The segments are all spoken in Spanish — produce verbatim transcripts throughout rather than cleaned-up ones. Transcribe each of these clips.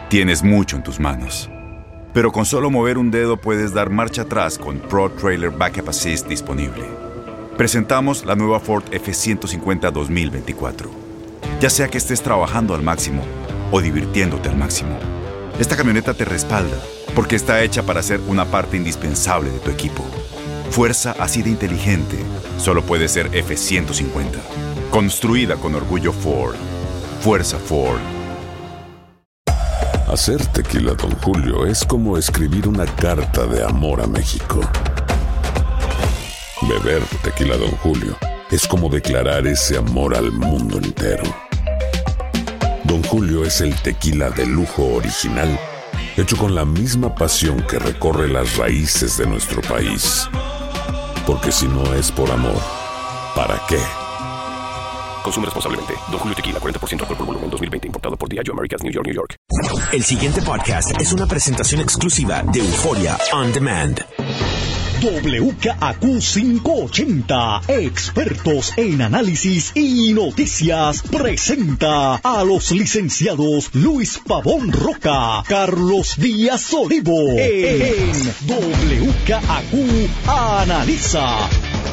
Tienes mucho en tus manos. Pero con solo mover un dedo puedes dar marcha atrás con Pro Trailer Backup Assist disponible. Presentamos la nueva Ford F ciento cincuenta dos mil veinticuatro. Ya sea que estés trabajando al máximo o divirtiéndote al máximo, esta camioneta te respalda porque está hecha para ser una parte indispensable de tu equipo. Fuerza así de inteligente solo puede ser F ciento cincuenta. Construida con orgullo Ford. Fuerza Ford. Hacer tequila Don Julio es como escribir una carta de amor a México. Beber tequila Don Julio es como declarar ese amor al mundo entero. Don Julio es el tequila de lujo original, hecho con la misma pasión que recorre las raíces de nuestro país. Porque si no es por amor, ¿para qué? Consume responsablemente. Don Julio Tequila, cuarenta por ciento alcohol por volumen, dos mil veinte, importado por Diageo Americas, New York, New York. El siguiente podcast es una presentación exclusiva de Euphoria On Demand. W K A Q quinientos ochenta, expertos en análisis y noticias, presenta a los licenciados Luis Pavón Roca, Carlos Díaz Olivo, en W K A Q Analiza.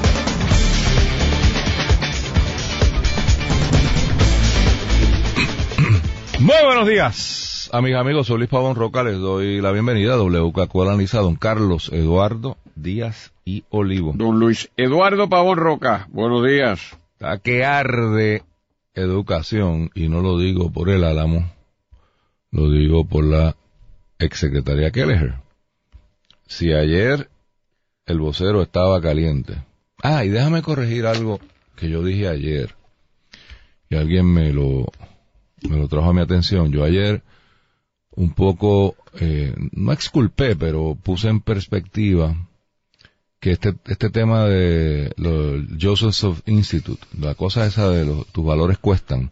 Muy buenos días, amigas, amigos. Soy Luis Pavón Roca. Les doy la bienvenida a W K Q Analiza, don Carlos Eduardo Díaz y Olivo. Don Luis Eduardo Pavón Roca, buenos días. Está que arde educación, y no lo digo por el Álamo, lo digo por la exsecretaria Kelleher. Si ayer el vocero estaba caliente. Ah, y déjame corregir algo que yo dije ayer, y alguien me lo... me lo trajo a mi atención. Yo ayer un poco, eh, no exculpé, pero puse en perspectiva que este este tema de los Joseph Institute, la cosa esa de los, tus valores cuestan,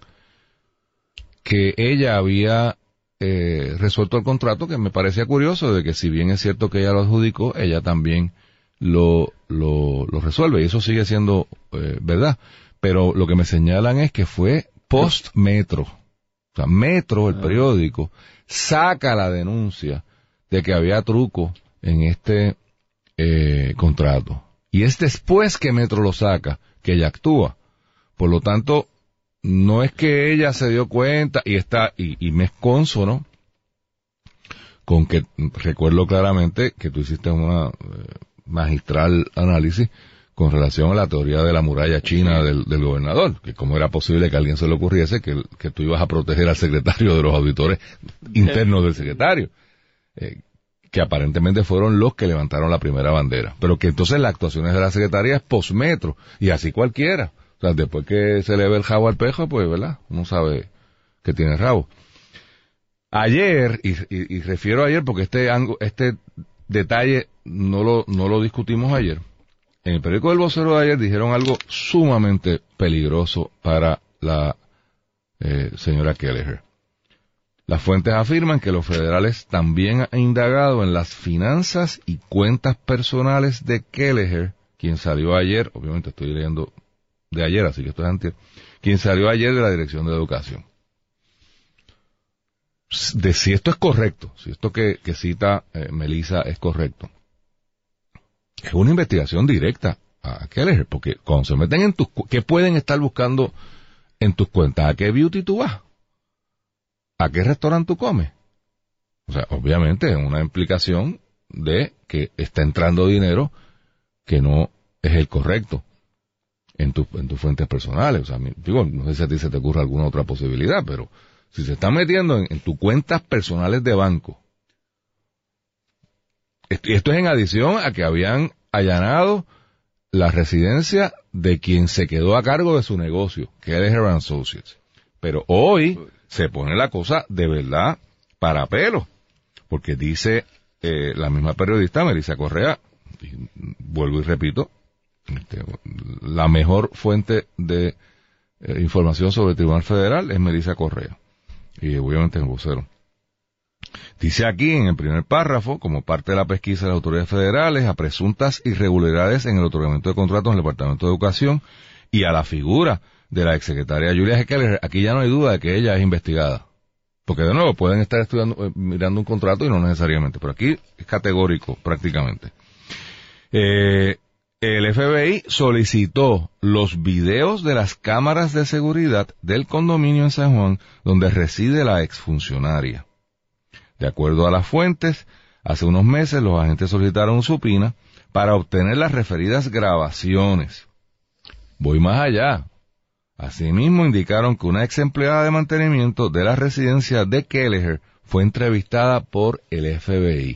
que ella había eh, resuelto el contrato, que me parecía curioso, de que si bien es cierto que ella lo adjudicó, ella también lo lo, lo resuelve, y eso sigue siendo eh, verdad. Pero lo que me señalan es que fue post-Metro. O sea, Metro, el periódico, saca la denuncia de que había truco en este eh, contrato. Y es después que Metro lo saca que ella actúa. Por lo tanto, no es que ella se dio cuenta y está, y, y me es consono con que recuerdo claramente que tú hiciste una eh, magistral análisis con relación a la teoría de la muralla china del, del gobernador, que cómo era posible que a alguien se le ocurriese que, que tú ibas a proteger al secretario de los auditores internos del secretario, eh, que aparentemente fueron los que levantaron la primera bandera, pero que entonces las actuaciones de la secretaria es postmetro, y así cualquiera. O sea, después que se le ve el jabo al pejo, pues, ¿verdad? Uno sabe que tiene rabo. Ayer, y, y, y refiero a ayer porque este, este detalle no lo, no lo discutimos ayer, en el periódico del Vocero de ayer dijeron algo sumamente peligroso para la eh, señora Kelleher. Las fuentes afirman que los federales también han indagado en las finanzas y cuentas personales de Kelleher, quien salió ayer, obviamente estoy leyendo de ayer, así que esto es antier, quien salió ayer de la Dirección de Educación. De si esto es correcto, si esto que, que cita eh, Melissa es correcto, es una investigación directa a Kelleher, porque cuando se meten en tus... ¿Qué pueden estar buscando en tus cuentas? ¿A qué beauty tú vas? ¿A qué restaurante tú comes? O sea, obviamente es una implicación de que está entrando dinero que no es el correcto en, tu, en tus fuentes personales. O sea, digo, no sé si a ti se te ocurre alguna otra posibilidad, pero si se están metiendo en, en tus cuentas personales de banco, y esto es en adición a que habían allanado la residencia de quien se quedó a cargo de su negocio, Kelleher and Associates. Pero hoy se pone la cosa de verdad para pelo, porque dice eh, la misma periodista Melissa Correa, y vuelvo y repito, este, la mejor fuente de eh, información sobre el Tribunal Federal es Melissa Correa, y obviamente es el vocero. Dice aquí en el primer párrafo, como parte de la pesquisa de las autoridades federales a presuntas irregularidades en el otorgamiento de contratos en el Departamento de Educación y a la figura de la exsecretaria Julia G. Kelleher, aquí ya no hay duda de que ella es investigada. Porque de nuevo, pueden estar estudiando, eh, mirando un contrato y no necesariamente, pero aquí es categórico prácticamente. Eh, el F B I solicitó los videos de las cámaras de seguridad del condominio en San Juan donde reside la exfuncionaria. De acuerdo a las fuentes, hace unos meses los agentes solicitaron supina para obtener las referidas grabaciones. Voy más allá. Asimismo, indicaron que una ex empleada de mantenimiento de la residencia de Kelleher fue entrevistada por el F B I.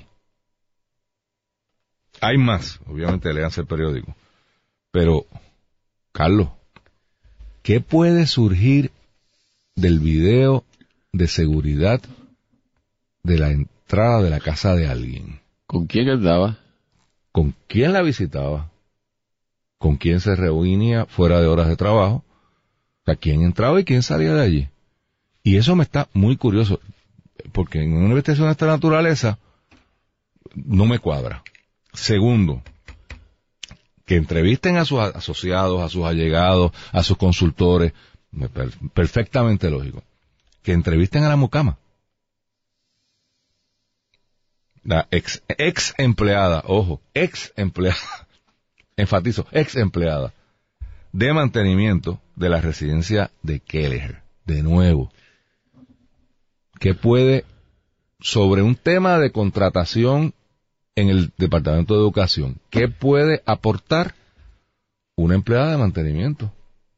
Hay más, obviamente léanse el periódico. Pero, Carlos, ¿qué puede surgir del video de seguridad de la entrada de la casa de alguien? ¿Con quién andaba? ¿Con quién la visitaba? ¿Con quién se reunía fuera de horas de trabajo? O sea, ¿quién entraba y quién salía de allí? Y eso me está muy curioso, porque en una investigación de esta naturaleza no me cuadra. Segundo, que entrevisten a sus asociados, a sus allegados, a sus consultores, perfectamente lógico. Que entrevisten a la mucama. La ex, ex empleada, ojo, ex empleada, enfatizo, ex empleada de mantenimiento de la residencia de Kelleher. De nuevo, que puede, sobre un tema de contratación en el Departamento de Educación, ¿qué puede aportar una empleada de mantenimiento?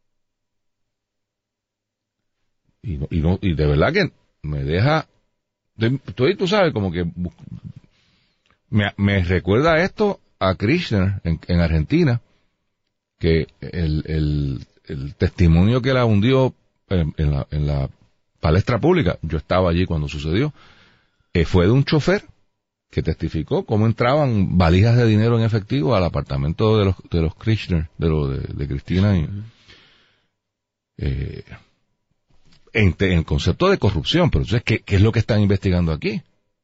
Y, no, y, no, y de verdad que me deja, tú, tú sabes, como que me, me recuerda esto a Kirchner en, en Argentina, que el, el, el testimonio que la hundió en, en, la, en la palestra pública, yo estaba allí cuando sucedió, eh, fue de un chofer que testificó cómo entraban valijas de dinero en efectivo al apartamento de los de los Kirchner, de lo de, de Cristina y, eh, en, en el concepto de corrupción. Pero entonces, ¿qué, qué es lo que están investigando aquí?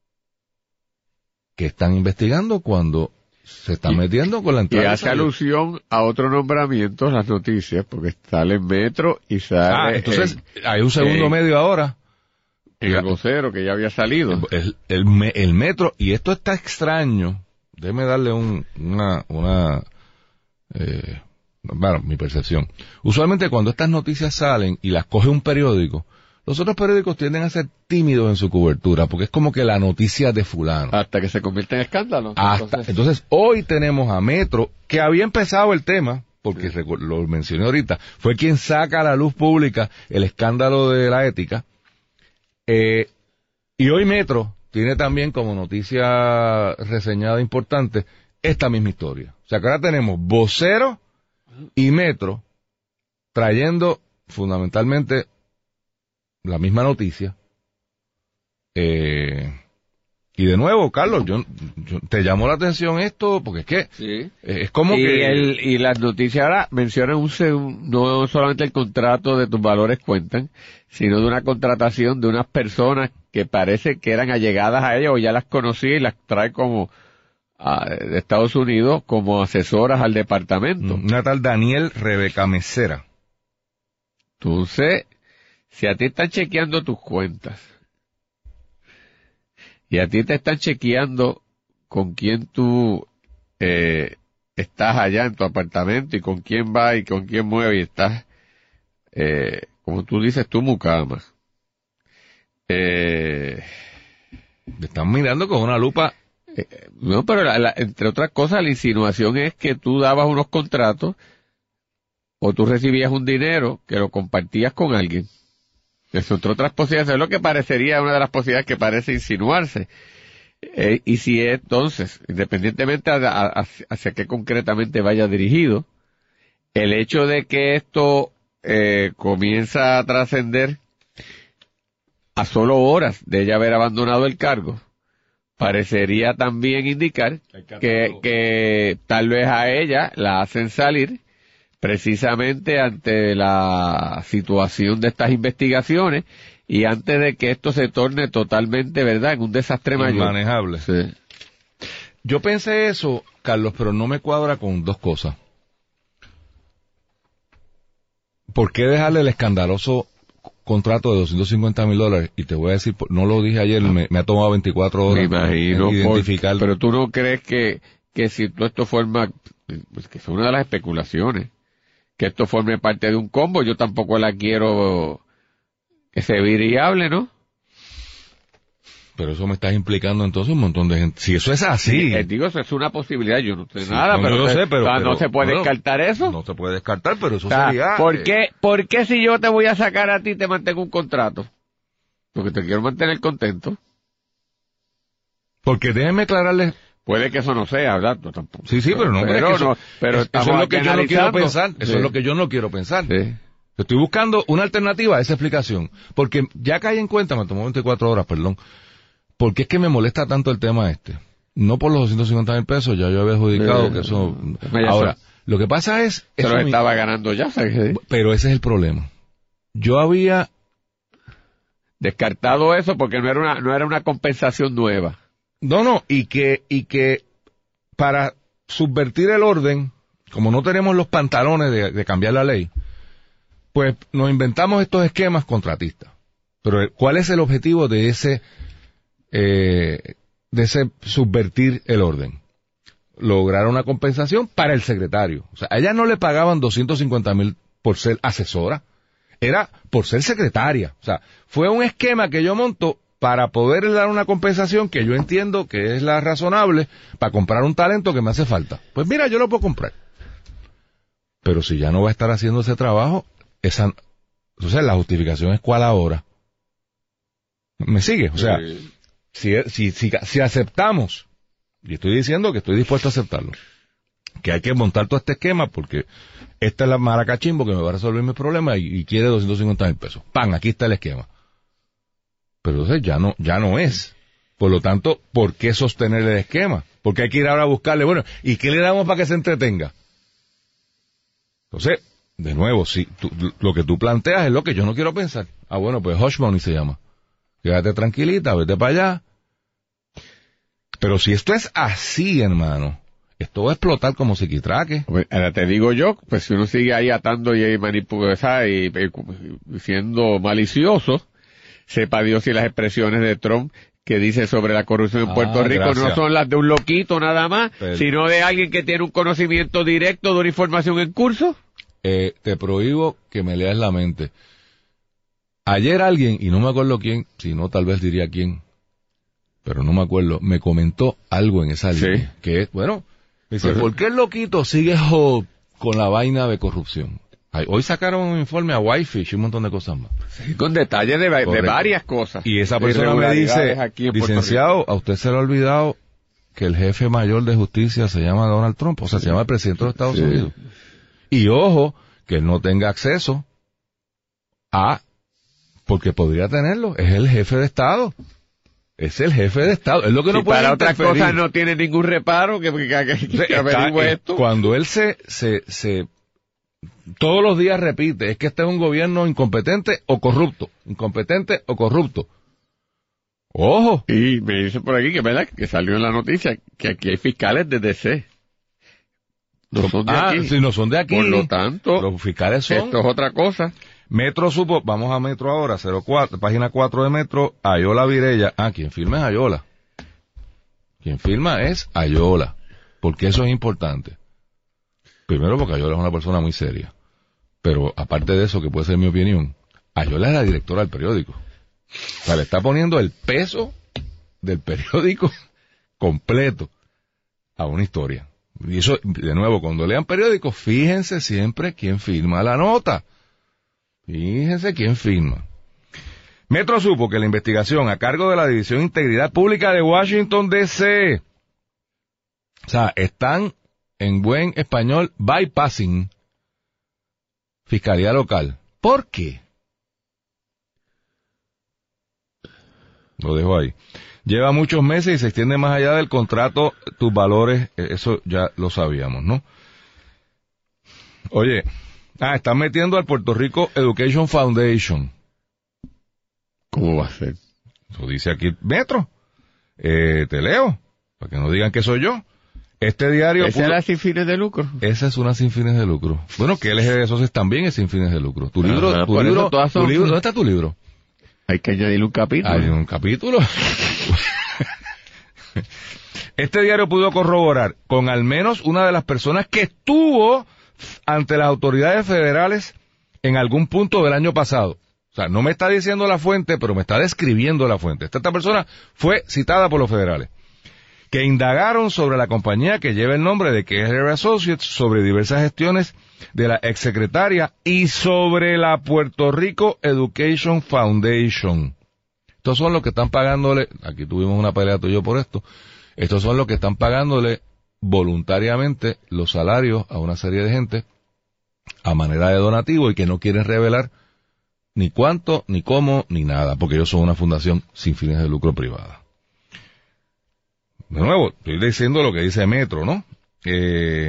¿Qué están investigando cuando se están y, metiendo con la entrada? Y hace alusión a otro nombramiento las noticias, porque sale en Metro y sale... Ah, entonces en, hay un segundo en, medio ahora. En el vocero, que ya había salido. El, el, el, el metro, y esto está extraño, déjeme darle un, una, una, eh, bueno, mi percepción. Usualmente cuando estas noticias salen y las coge un periódico, los otros periódicos tienden a ser tímidos en su cobertura, porque es como que la noticia de fulano. Hasta que se convierte en escándalo. Hasta, entonces... entonces, hoy tenemos a Metro, que había empezado el tema, porque sí, lo mencioné ahorita, fue quien saca a la luz pública el escándalo de la ética. Eh, y hoy Metro tiene también como noticia reseñada importante esta misma historia. O sea que ahora tenemos Vocero y Metro trayendo fundamentalmente la misma noticia. Eh, y de nuevo, Carlos, yo, yo te llamó la atención esto porque es que sí, es como y que... El, y las noticias ahora mencionan un, no solamente el contrato de tus valores cuentan, sino de una contratación de unas personas que parece que eran allegadas a ella o ya las conocía y las trae como a, de Estados Unidos como asesoras al departamento. Una tal Daniel Rebeca Mesera. Entonces, si a ti están chequeando tus cuentas y a ti te están chequeando con quién tú eh, estás allá en tu apartamento y con quién va y con quién mueve y estás, eh, como tú dices, tu mucama. Eh, te están mirando con una lupa. Eh, no, pero la, la, entre otras cosas, la insinuación es que tú dabas unos contratos o tú recibías un dinero que lo compartías con alguien. Eso, entre otras posibilidades, es lo que parecería una de las posibilidades que parece insinuarse. Eh, y si es, entonces, independientemente a, a, hacia qué concretamente vaya dirigido, el hecho de que esto eh, comienza a trascender a solo horas de ella haber abandonado el cargo, parecería también indicar que, que tal vez a ella la hacen salir precisamente ante la situación de estas investigaciones y antes de que esto se torne totalmente, ¿verdad?, en un desastre mayor. Inmanejable. Sí. Yo pensé eso, Carlos, pero no me cuadra con dos cosas. ¿Por qué dejarle el escandaloso contrato de doscientos cincuenta mil dólares, y te voy a decir, no lo dije ayer, me, me ha tomado veinticuatro horas. Me imagino, identificar. Por, pero tú no crees que, que si tú esto forma, pues que es una de las especulaciones, que esto forme parte de un combo, yo tampoco la quiero que se vea viable, ¿no? Pero eso me estás implicando entonces un montón de gente. Si eso es así. Sí, eh, digo, eso es una posibilidad, yo no sé sí, nada, no, pero, yo se, sé, pero, o sea, pero no se puede bueno, descartar eso. No se puede descartar, pero eso o sea, sería... ¿por eh, qué, ¿por qué si yo te voy a sacar a ti te mantengo un contrato? Porque te quiero mantener contento. Porque déjenme aclararles... Puede que eso no sea, ¿verdad? No, tampoco. Sí, sí, pero no, pero, pero, eso, no, pero eso es lo que yo no quiero pensar. Eso sí. es lo que yo no quiero pensar. Sí. Estoy buscando una alternativa a esa explicación. Porque ya caí en cuenta, me tomó veinticuatro horas, perdón. ¿Por qué es que me molesta tanto el tema este? No por los doscientos cincuenta mil pesos, ya yo había adjudicado eh, que eso... eh, Ahora, lo que pasa es... Se lo estaba mi... ganando ya, ¿sabes? Pero ese es el problema. Yo había... descartado eso porque no era una, no era una compensación nueva. No, no, y que, y que para subvertir el orden, como no tenemos los pantalones de, de cambiar la ley, pues nos inventamos estos esquemas contratistas. Pero ¿cuál es el objetivo de ese... Eh, de ese subvertir el orden? Lograr una compensación para el secretario. O sea, a ella no le pagaban doscientos cincuenta mil por ser asesora, era por ser secretaria. O sea, fue un esquema que yo monto para poder dar una compensación que yo entiendo que es la razonable para comprar un talento que me hace falta. Pues mira, yo lo puedo comprar. Pero si ya no va a estar haciendo ese trabajo, esa, entonces la justificación es cuál ahora. ¿Me sigue? O sea, sí. Si, si, si, si aceptamos, y estoy diciendo que estoy dispuesto a aceptarlo, que hay que montar todo este esquema porque esta es la maracachimbo que me va a resolver mi problema y, y quiere doscientos cincuenta mil pesos. ¡Pam! Aquí está el esquema. Pero entonces ya no, ya no es. Por lo tanto, ¿por qué sostener el esquema? Porque hay que ir ahora a buscarle, bueno, ¿y qué le damos para que se entretenga? Entonces, de nuevo, si tú, lo que tú planteas es lo que yo no quiero pensar. Ah, bueno, pues hush money se llama. Quédate tranquilita, vete para allá. Pero si esto es así, hermano, esto va a explotar como psiquitraque. Ahora te digo yo, pues si uno sigue ahí atando y manipulando y, y, y siendo malicioso, sepa Dios si las expresiones de Trump que dice sobre la corrupción en ah, Puerto Rico gracias. No son las de un loquito nada más, Pero, sino de alguien que tiene un conocimiento directo de una información en curso. Eh, te prohíbo que me leas la mente. Ayer alguien, y no me acuerdo quién, si no tal vez diría quién, pero no me acuerdo, me comentó algo en esa línea, sí. que es, bueno, me dice, ¿por qué el loquito sigue jo, con la vaina de corrupción? Ay, hoy sacaron un informe a Whitefish y un montón de cosas más. Sí, con detalles de, de varias cosas. Y esa persona me dice, licenciado, a usted se le ha olvidado que el jefe mayor de justicia se llama Donald Trump, o sea, sí. se llama el presidente de los Estados sí. Unidos. Y ojo, que él no tenga acceso a... porque podría tenerlo, es el jefe de Estado, es el jefe de Estado, es lo que si no puede para interferir. Otras cosas no tiene ningún reparo que, que, que, que, que averigüe esto. Cuando él se, se, se, todos los días repite, es que este es un gobierno incompetente o corrupto, incompetente o corrupto. Ojo. Y me dice por aquí que verdad que salió en la noticia que aquí hay fiscales de D C. No son de ah, aquí. si no son de aquí. Por lo tanto, los fiscales son. Esto es otra cosa. Metro supo, vamos a Metro ahora, cero cuatro, página cuatro de Metro, Ayola Virella. Ah, quien firma es Ayola. Quien firma es Ayola. Porque eso es importante. Primero porque Ayola es una persona muy seria. Pero aparte de eso, que puede ser mi opinión, Ayola es la directora del periódico. O sea, le está poniendo el peso del periódico completo a una historia. Y eso, de nuevo, cuando lean periódicos, fíjense siempre quién firma la nota. Fíjense quién firma. Metro supo que la investigación a cargo de la División de Integridad Pública de Washington, D C, o sea, están, en buen español, bypassing Fiscalía Local. ¿Por qué? Lo dejo ahí. Lleva muchos meses y se extiende más allá del contrato, tus valores, eso ya lo sabíamos, ¿no? Oye, ah, están metiendo al Puerto Rico Education Foundation. ¿Cómo va a ser? Eso dice aquí Metro. Eh, te leo, para que no digan que soy yo. Este diario... ¿Esa pudo... es la sin fines de lucro? Esa es una sin fines de lucro. Bueno, que L G B Socios también es sin fines de lucro. Tu libro, Ajá, tu libro, todas son... tu libro, ¿dónde está tu libro? Hay que añadirle un capítulo. Hay un capítulo. Este diario pudo corroborar con al menos una de las personas que estuvo ante las autoridades federales en algún punto del año pasado. O sea, no me está diciendo la fuente, pero me está describiendo la fuente. Esta, esta persona fue citada por los federales, que indagaron sobre la compañía que lleva el nombre de Keller Associates, sobre diversas gestiones de la exsecretaria y sobre la Puerto Rico Education Foundation. Estos son los que están pagándole, aquí tuvimos una pelea tú y yo por esto, estos son los que están pagándole voluntariamente los salarios a una serie de gente a manera de donativo y que no quieren revelar ni cuánto, ni cómo, ni nada, porque ellos son una fundación sin fines de lucro privada. De nuevo, estoy diciendo lo que dice Metro, ¿no? Eh,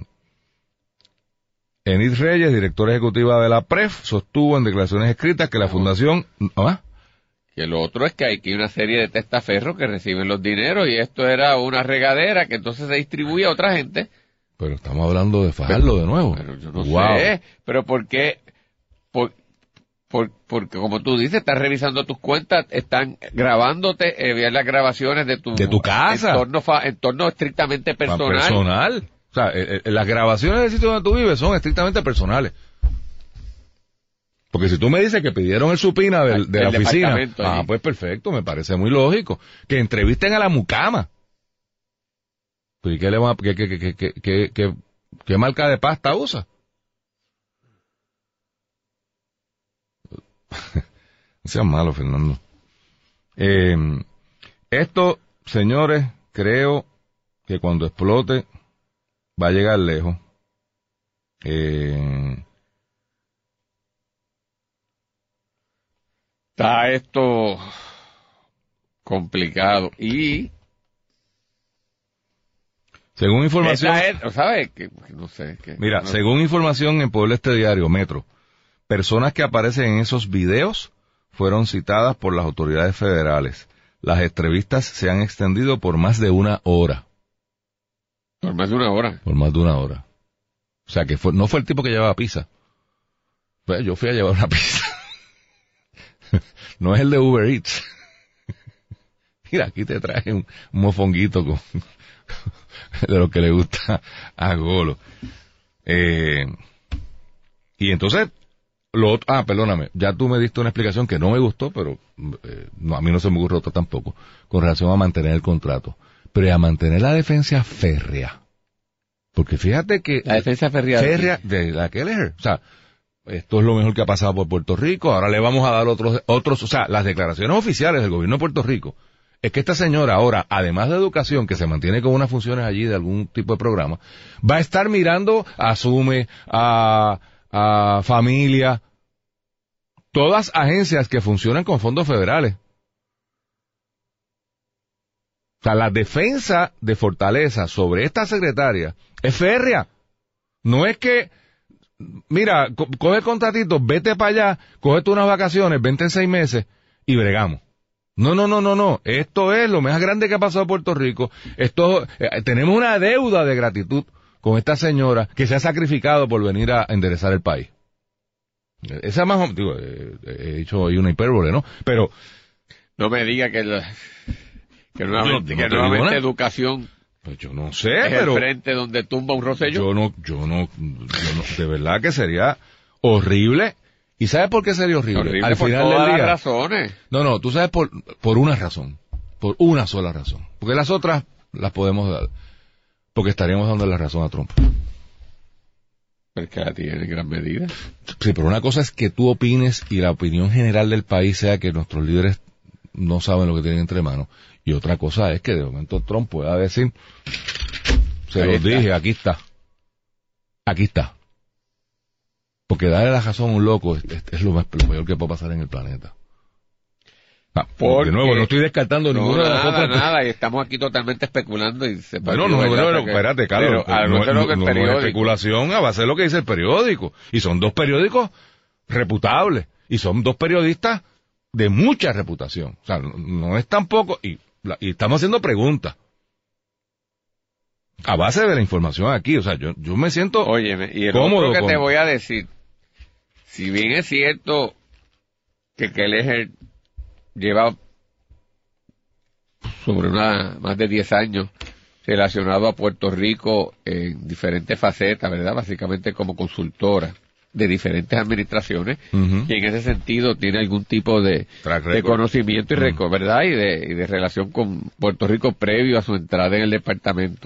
Enid Reyes, directora ejecutiva de la P R E F, sostuvo en declaraciones escritas que la fundación... ¿Ah? Que lo otro es que hay que una serie de testaferros que reciben los dineros y esto era una regadera que entonces se distribuye a otra gente. Pero estamos hablando de Fajardo de nuevo. Pero yo no wow. sé, pero ¿por qué? Por, por, porque como tú dices, estás revisando tus cuentas, están grabándote, eh, ver las grabaciones de tu, de tu casa. Entorno, fa, entorno estrictamente personal. Personal. O sea, eh, eh, las grabaciones del sitio donde tú vives son estrictamente personales. Porque si tú me dices que pidieron el supina de, de el la oficina, ah, allí. pues perfecto, me parece muy lógico. Que entrevisten a la mucama. ¿Y qué, le va, qué, qué, qué, qué, qué, qué, qué marca de pasta usa? No seas malo, Fernando. Eh, esto, señores, creo que cuando explote va a llegar lejos. Eh... Está esto complicado y según información, es, ¿sabes? Que, no sé. Que, mira, no, según información en Pueblo Este Diario, Metro, personas que aparecen en esos videos fueron citadas por las autoridades federales. Las entrevistas se han extendido por más de una hora. Por más de una hora. Por más de una hora. O sea, que fue, no fue el tipo que llevaba pizza. Pues yo fui a llevar una pizza. No es el de Uber Eats. Mira, aquí te traje un, un mofonguito con, de lo que le gusta a Golo. Eh, y entonces, lo otro, ah, perdóname, ya tú me diste una explicación que no me gustó, pero eh, no, a mí no se me ocurrió otra tampoco, con relación a mantener el contrato. Pero a mantener la defensa férrea. Porque fíjate que... La defensa férrea. Férrea de la Keller. O sea, esto es lo mejor que ha pasado por Puerto Rico, ahora le vamos a dar otros, otros, o sea, las declaraciones oficiales del gobierno de Puerto Rico, es que esta señora ahora, además de educación, que se mantiene con unas funciones allí de algún tipo de programa, va a estar mirando a Asume, a, a Familia, todas agencias que funcionan con fondos federales. O sea, la defensa de Fortaleza sobre esta secretaria es férrea. No es que, mira, co- coge el contratito, vete para allá, cógete unas vacaciones, vente en seis meses y bregamos. No, no, no, no, no. Esto es lo más grande que ha pasado en Puerto Rico. Esto, eh, tenemos una deuda de gratitud con esta señora que se ha sacrificado por venir a enderezar el país. Esa más, o- digo, eh, he dicho hoy una hipérbole, ¿no? Pero No me diga que, la, que nuevamente, Yo no que te nuevamente digo nada. educación pues yo no sé, es pero el frente donde tumba un Rosselló. yo no, yo no, yo no, de verdad que sería horrible. ¿Y sabes por qué sería horrible? Horrible Al por final todas del las día. razones. No, no, tú sabes por, por una razón. Por una sola razón. Porque las otras las podemos dar. Porque estaríamos dando la razón a Trump. Porque la tiene en gran medida. Sí, pero una cosa es que tú opines y la opinión general del país sea que nuestros líderes no saben lo que tienen entre manos. Y otra cosa es que de momento Trump pueda decir, se Ahí los está. dije, aquí está. Aquí está. Porque darle la razón a un loco es, es- es lo, más, lo peor que puede pasar en el planeta. Ah, Porque- de nuevo, no estoy descartando No, ninguna de las nada, otras. nada, y estamos aquí totalmente especulando y se Bueno, no, no, no, espérate, Carlos. Pero, no, no, no, lo que el no, no es periódico. especulación a base de lo que dice el periódico. Y son dos periódicos reputables. Y son dos periodistas de mucha reputación. O sea, no, no es tampoco... Y, la- y estamos haciendo preguntas. A base de la información aquí, o sea, yo, yo me siento Óyeme, y el cómodo otro que con... te voy a decir, si bien es cierto que Kelleher lleva sobre una más de diez años relacionado a Puerto Rico en diferentes facetas, ¿verdad? Básicamente como consultora de diferentes administraciones, Uh-huh. y en ese sentido tiene algún tipo de, de conocimiento y récord, ¿verdad? Y de, y de relación con Puerto Rico previo a su entrada en el departamento.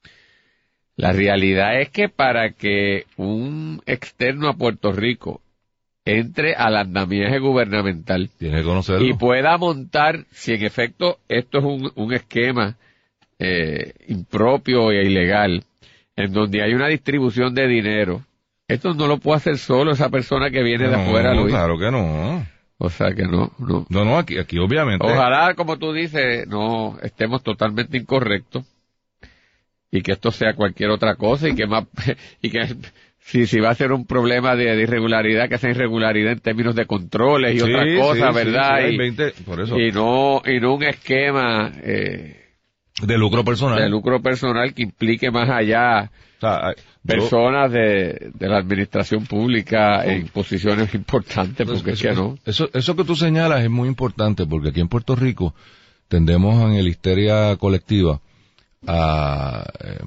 La realidad es que para que un externo a Puerto Rico entre al andamiaje gubernamental Tiene que conocerlo. y pueda montar, si en efecto esto es un, un esquema eh, impropio e ilegal, en donde hay una distribución de dinero, esto no lo puede hacer solo esa persona que viene de No, afuera, Luis. claro que no. O sea que no, no. No, no, aquí, aquí obviamente. Ojalá, como tú dices, no estemos totalmente incorrectos y que esto sea cualquier otra cosa y que más, y que si, si va a ser un problema de, de irregularidad, que sea irregularidad en términos de controles y Sí, otras sí, cosas, sí, ¿verdad? sí, hay y, veinte, por eso. y no, y no un esquema, eh, De lucro personal. de lucro personal que implique más allá O sea, yo- personas de, de la administración pública en posiciones importantes, porque es eso, que no. Eso, eso que tú señalas es muy importante porque aquí en Puerto Rico tendemos en el histeria colectiva a, eh,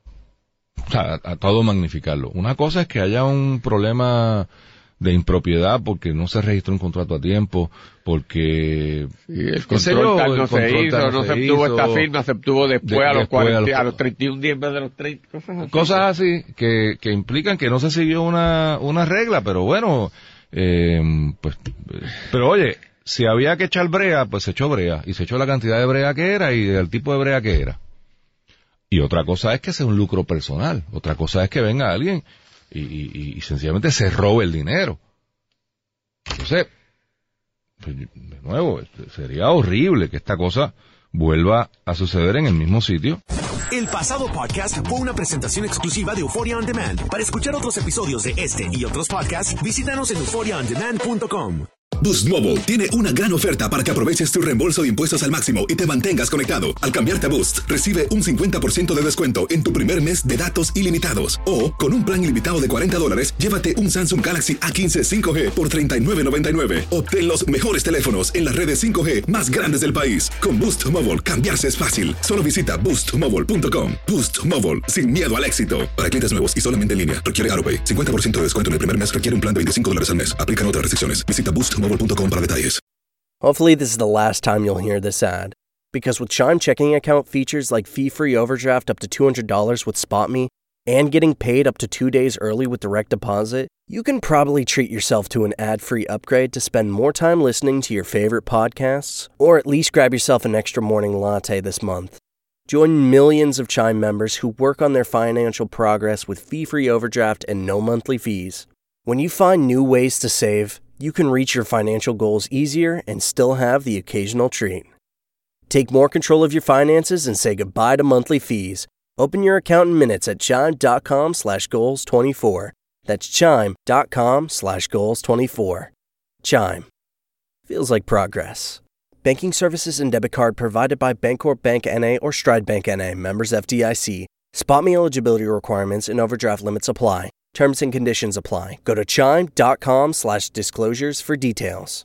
o sea, a, a todo magnificarlo. Una cosa es que haya un problema de impropiedad porque no se registró un contrato a tiempo, porque Sí, el qué sé control yo, tal el no se control hizo, tal no se obtuvo hizo, esta firma, se obtuvo después de- a los después cuarenta, a los- a los treinta y un días en vez de los treinta, cosas así. cosas así que, que implican que no se siguió una, una regla, pero bueno, eh, pues, eh, pero oye, si había que echar brea, pues se echó brea, y se echó la cantidad de brea que era y el tipo de brea que era. Y otra cosa es que sea un lucro personal, otra cosa es que venga alguien y, y, y sencillamente se robe el dinero. Entonces, pues, de nuevo, sería horrible que esta cosa vuelva a suceder en el mismo sitio. El pasado podcast fue una presentación exclusiva de Euphoria On Demand. Para escuchar otros episodios de este y otros podcasts, visítanos en euphoria on demand punto com. Boost Mobile tiene una gran oferta para que aproveches tu reembolso de impuestos al máximo y te mantengas conectado. Al cambiarte a Boost, recibe un cincuenta por ciento de descuento en tu primer mes de datos ilimitados. O, con un plan ilimitado de cuarenta dólares, llévate un Samsung Galaxy A quince cinco G por treinta y nueve noventa y nueve. Obtén los mejores teléfonos en las redes cinco G más grandes del país. Con Boost Mobile, cambiarse es fácil. Solo visita boost mobile punto com. Boost Mobile, sin miedo al éxito. Para clientes nuevos y solamente en línea, requiere AutoPay. cincuenta por ciento de descuento en el primer mes requiere un plan de veinticinco dólares al mes. Aplican otras restricciones. Visita boost mobile punto com para detalles. Hopefully this is the last time you'll hear this ad. Because with Chime checking account features like fee-free overdraft up to two hundred dollars with SpotMe and getting paid up to two days early with direct deposit, you can probably treat yourself to an ad-free upgrade to spend more time listening to your favorite podcasts, or at least grab yourself an extra morning latte this month. Join millions of Chime members who work on their financial progress with fee-free overdraft and no monthly fees. When you find new ways to save, you can reach your financial goals easier and still have the occasional treat. Take more control of your finances and say goodbye to monthly fees. Open your account in minutes at chime.com slash goals 24. That's chime.com slash goals 24. Chime. Feels like progress. Banking services and debit card provided by Bancorp Bank N A or Stride Bank N A, members F D I C. SpotMe eligibility requirements and overdraft limits apply. Terms and conditions apply. Go to chime.com slash disclosures for details.